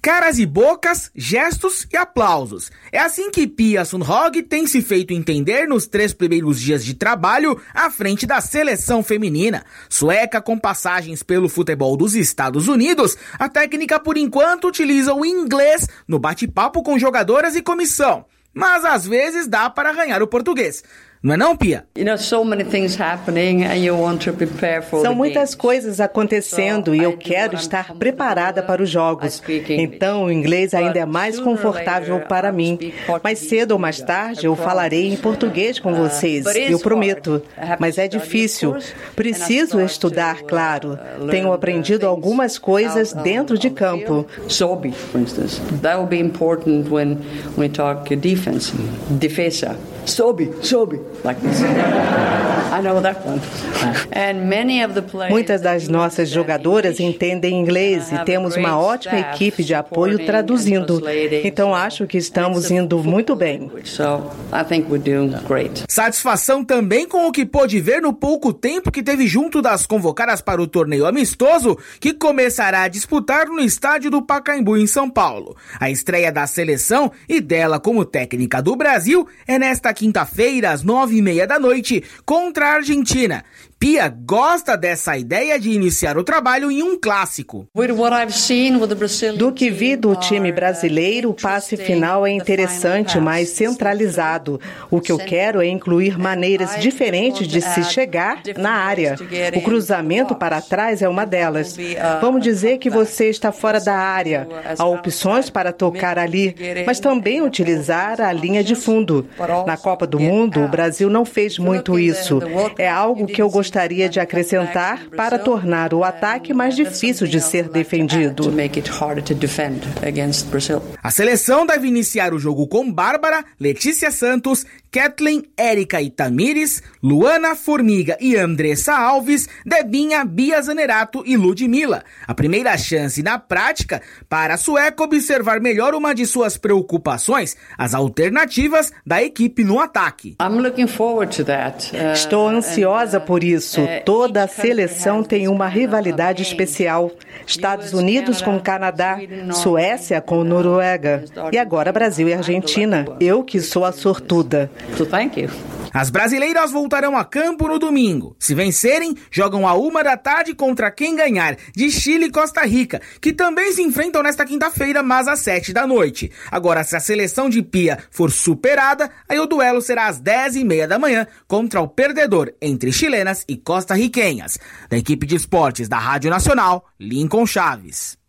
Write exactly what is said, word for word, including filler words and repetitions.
Caras e bocas, gestos e aplausos. É assim que Pia Sundhage tem se feito entender nos três primeiros dias de trabalho à frente da seleção feminina. Sueca com passagens pelo futebol dos Estados Unidos, a técnica por enquanto utiliza o inglês no bate-papo com jogadoras e comissão. Mas às vezes dá para arranhar o português. Não é não, Pia? São muitas coisas acontecendo e eu quero estar preparada para os jogos. Então, o inglês ainda é mais confortável para mim. Mais cedo ou mais tarde, eu falarei em português com vocês, eu prometo. Mas é difícil. Preciso estudar, claro. Tenho aprendido algumas coisas dentro de campo. Sobi, por instance. That will be important when we talk defense. Defesa. Sobe, sobe, like this. I know that one. And many of the players. Muitas das nossas jogadoras entendem inglês e temos uma ótima equipe de apoio traduzindo. Então acho que estamos indo muito bem. So I think we're doing great. Satisfação também com o que pôde ver no pouco tempo que teve junto das convocadas para o torneio amistoso, que começará a disputar no estádio do Pacaembu em São Paulo. A estreia da seleção e dela como técnica do Brasil é nesta quinta-feira, às nove e meia da noite, contra a Argentina. Pia gosta dessa ideia de iniciar o trabalho em um clássico. Do que vi do time brasileiro, o passe final é interessante, mas centralizado. O que eu quero é incluir maneiras diferentes de se chegar na área. O cruzamento para trás é uma delas. Vamos dizer que você está fora da área. Há opções para tocar ali, mas também utilizar a linha de fundo. Na Copa do Mundo, o Brasil não fez muito isso. É algo que eu gostaria gostaria de acrescentar para tornar o ataque mais difícil de ser defendido. A seleção deve iniciar o jogo com Bárbara, Letícia Santos, Kathleen, Érica Itamires, Luana Formiga e Andressa Alves, Debinha, Bia Zanerato e Ludmilla. A primeira chance na prática para a sueca observar melhor uma de suas preocupações, as alternativas da equipe no ataque. Estou ansiosa por isso. Toda a seleção tem uma rivalidade especial. Estados Unidos com o Canadá, Suécia com Noruega e agora Brasil e Argentina. Eu que sou a sortuda. So thank you. As brasileiras voltarão a campo no domingo. Se vencerem, jogam a uma da tarde contra quem ganhar, de Chile e Costa Rica, que também se enfrentam nesta quinta-feira, mas às sete da noite. Agora, se a seleção de Pia for superada, aí o duelo será às dez e meia da manhã contra o perdedor entre chilenas e costarriquenhas. Da equipe de esportes da Rádio Nacional, Lincoln Chaves.